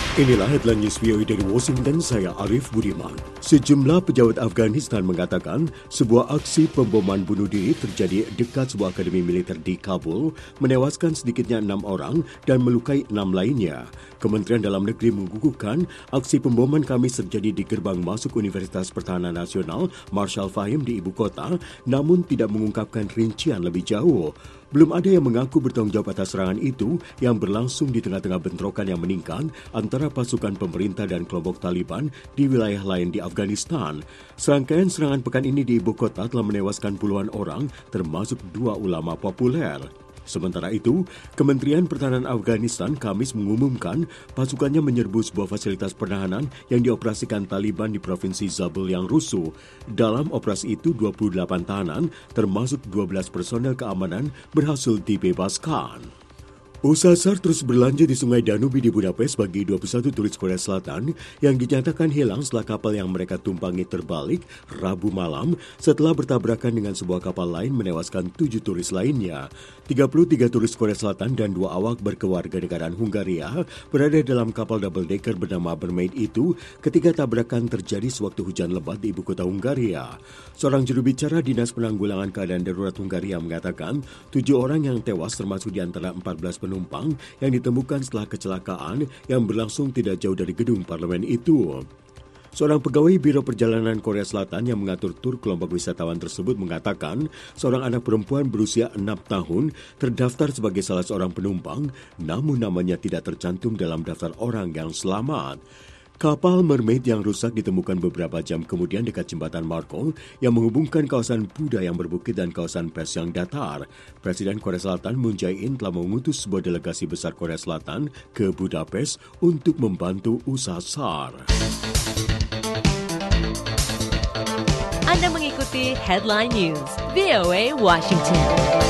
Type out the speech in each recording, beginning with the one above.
Inilah headline news VOA dari Washington, saya Arif Budiman. Sejumlah pejabat Afghanistan mengatakan sebuah aksi pemboman bunuh diri terjadi dekat sebuah akademi militer di Kabul, menewaskan sedikitnya 6 orang dan melukai 6 lainnya. Kementerian Dalam Negeri mengukuhkan aksi pemboman Khamis terjadi di gerbang masuk Universitas Pertahanan Nasional Marshal Fahim di ibu kota, namun tidak mengungkapkan rincian lebih jauh. Belum ada yang mengaku bertanggung jawab atas serangan itu yang berlangsung di tengah-tengah bentrokan yang meningkat antara pasukan pemerintah dan kelompok Taliban di wilayah lain di Afghanistan. Serangkaian serangan pekan ini di ibu kota telah menewaskan puluhan orang, termasuk 2 ulama populer. Sementara itu, Kementerian Pertahanan Afghanistan Khamis mengumumkan pasukannya menyerbu sebuah fasilitas penahanan yang dioperasikan Taliban di Provinsi Zabul yang rusuh. Dalam operasi itu, 28 tahanan, termasuk 12 personel keamanan, berhasil dibebaskan. Usaha SAR terus berlanjut di Sungai Danube di Budapest bagi 21 turis Korea Selatan yang dinyatakan hilang setelah kapal yang mereka tumpangi terbalik Rabu malam setelah bertabrakan dengan sebuah kapal lain menewaskan 7 turis lainnya. 33 turis Korea Selatan dan 2 awak berkewarganegaraan Hungaria berada dalam kapal double-decker bernama Mermaid itu ketika tabrakan terjadi sewaktu hujan lebat di ibu kota Hungaria. Seorang juru bicara Dinas Penanggulangan Keadaan Darurat Hungaria mengatakan 7 orang yang tewas termasuk di antara 14 penumpang yang ditemukan setelah kecelakaan yang berlangsung tidak jauh dari gedung parlemen itu. Seorang pegawai Biro Perjalanan Korea Selatan yang mengatur tur kelompok wisatawan tersebut mengatakan seorang anak perempuan berusia 6 tahun terdaftar sebagai salah seorang penumpang, namun namanya tidak tercantum dalam daftar orang yang selamat. Kapal Mermaid yang rusak ditemukan beberapa jam kemudian dekat jembatan Markol yang menghubungkan kawasan Buda yang berbukit dan kawasan Pes yang datar. Presiden Korea Selatan Moon Jae-in telah mengutus sebuah delegasi besar Korea Selatan ke Budapest untuk membantu usaha SAR. Anda mengikuti Headline News, VOA Washington.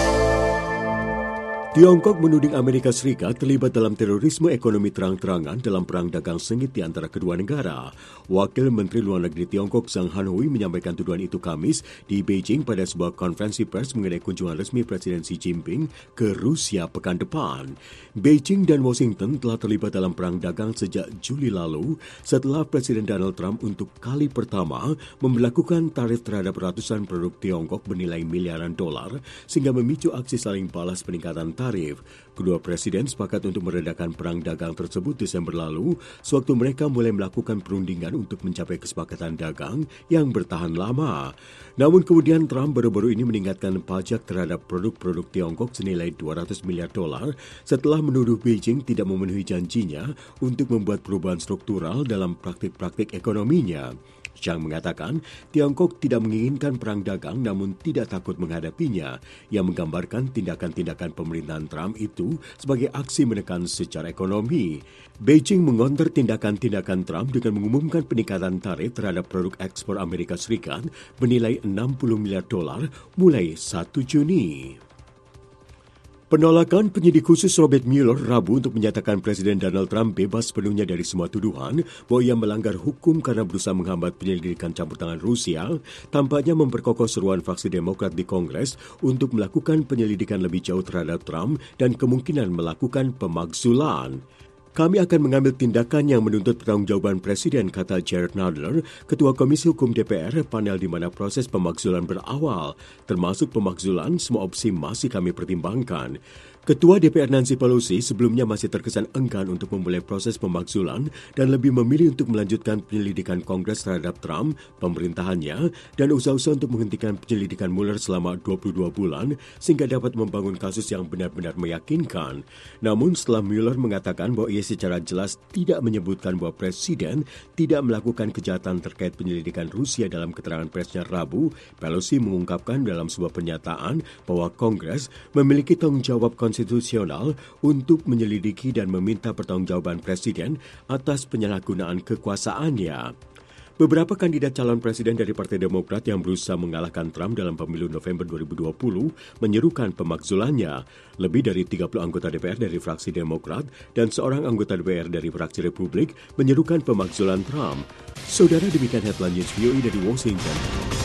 Tiongkok menuding Amerika Serikat terlibat dalam terorisme ekonomi terang-terangan dalam perang dagang sengit di antara kedua negara. Wakil Menteri Luar Negeri Tiongkok Zhang Hanhui menyampaikan tuduhan itu Kamis di Beijing pada sebuah konferensi pers mengenai kunjungan resmi Presiden Xi Jinping ke Rusia pekan depan. Beijing dan Washington telah terlibat dalam perang dagang sejak Juli lalu setelah Presiden Donald Trump untuk kali pertama memberlakukan tarif terhadap ratusan produk Tiongkok bernilai miliaran dolar sehingga memicu aksi saling balas peningkatan tarif. Kedua presiden sepakat untuk meredakan perang dagang tersebut Desember lalu, sewaktu mereka mulai melakukan perundingan untuk mencapai kesepakatan dagang yang bertahan lama. Namun kemudian Trump baru-baru ini meningkatkan pajak terhadap produk-produk Tiongkok senilai 200 miliar dolar setelah menuduh Beijing tidak memenuhi janjinya untuk membuat perubahan struktural dalam praktik-praktik ekonominya. Zhang mengatakan Tiongkok tidak menginginkan perang dagang namun tidak takut menghadapinya. Ia menggambarkan tindakan-tindakan pemerintahan Trump itu sebagai aksi menekan secara ekonomi. Beijing mengonter tindakan-tindakan Trump dengan mengumumkan peningkatan tarif terhadap produk ekspor Amerika Serikat bernilai 60 miliar dolar mulai 1 Juni. Penolakan penyidik khusus Robert Mueller Rabu untuk menyatakan Presiden Donald Trump bebas sepenuhnya dari semua tuduhan bahwa ia melanggar hukum karena berusaha menghambat penyelidikan campur tangan Rusia tampaknya memperkokoh seruan fraksi Demokrat di Kongres untuk melakukan penyelidikan lebih jauh terhadap Trump dan kemungkinan melakukan pemakzulan. Kami akan mengambil tindakan yang menuntut pertanggungjawaban Presiden, kata Jared Nadler, Ketua Komisi Hukum DPR, panel di mana proses pemakzulan berawal. Termasuk pemakzulan, semua opsi masih kami pertimbangkan. Ketua DPR Nancy Pelosi sebelumnya masih terkesan enggan untuk memulai proses pemakzulan dan lebih memilih untuk melanjutkan penyelidikan Kongres terhadap Trump, pemerintahannya, dan usaha-usaha untuk menghentikan penyelidikan Mueller selama 22 bulan sehingga dapat membangun kasus yang benar-benar meyakinkan. Namun setelah Mueller mengatakan bahwa ia secara jelas tidak menyebutkan bahwa Presiden tidak melakukan kejahatan terkait penyelidikan Rusia dalam keterangan persnya Rabu, Pelosi mengungkapkan dalam sebuah pernyataan bahwa Kongres memiliki tanggung jawab konstitusional untuk menyelidiki dan meminta pertanggungjawaban Presiden atas penyalahgunaan kekuasaannya. Beberapa kandidat calon presiden dari Partai Demokrat yang berusaha mengalahkan Trump dalam pemilu November 2020 menyerukan pemakzulannya. Lebih dari 30 anggota DPR dari fraksi Demokrat dan seorang anggota DPR dari fraksi Republik menyerukan pemakzulan Trump. Saudara, demikian headline news VOA dari Washington.